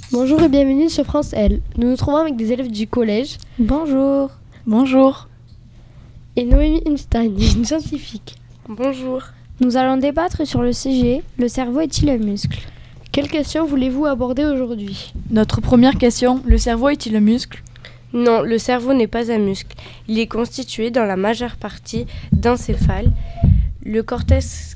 Bonjour et bienvenue sur France L. Nous nous trouvons avec des élèves du collège. Bonjour. Bonjour. Et Noémie Einstein, une scientifique. Bonjour. Nous allons débattre sur le sujet « Le cerveau est-il un muscle ?» Quelles questions voulez-vous aborder aujourd'hui ? Notre première question, le cerveau est-il un muscle ? Non, le cerveau n'est pas un muscle. Il est constitué dans la majeure partie d'encéphale. Le cortex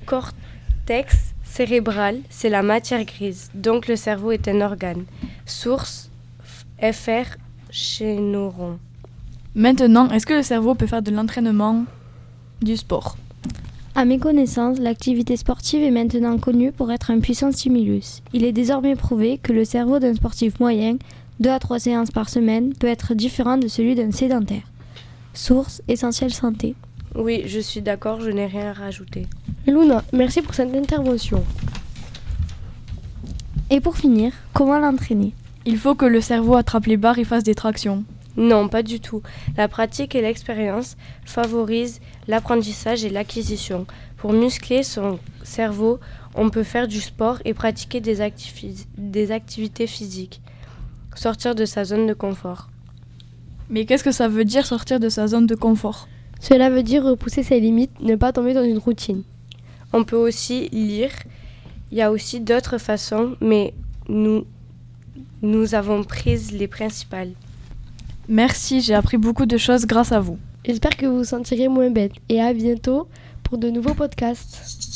cérébral, c'est la matière grise. Donc le cerveau est un organe. Source Fr. Chéneron. Maintenant, est-ce que le cerveau peut faire de l'entraînement du sport ? À mes connaissances, l'activité sportive est maintenant connue pour être un puissant stimulus. Il est désormais prouvé que le cerveau d'un sportif moyen, 2 à 3 séances par semaine, peut être différent de celui d'un sédentaire. Source Essentiel Santé. Oui, je suis d'accord, je n'ai rien à rajouter. Luna, merci pour cette intervention. Et pour finir, comment l'entraîner ? Il faut que le cerveau attrape les barres et fasse des tractions. Non, pas du tout. La pratique et l'expérience favorisent l'apprentissage et l'acquisition. Pour muscler son cerveau, on peut faire du sport et pratiquer des activités physiques. Sortir de sa zone de confort. Mais qu'est-ce que ça veut dire sortir de sa zone de confort ? Cela veut dire repousser ses limites, ne pas tomber dans une routine. On peut aussi lire. Il y a aussi d'autres façons, mais nous avons pris les principales. Merci, j'ai appris beaucoup de choses grâce à vous. J'espère que vous vous sentirez moins bête et à bientôt pour de nouveaux podcasts.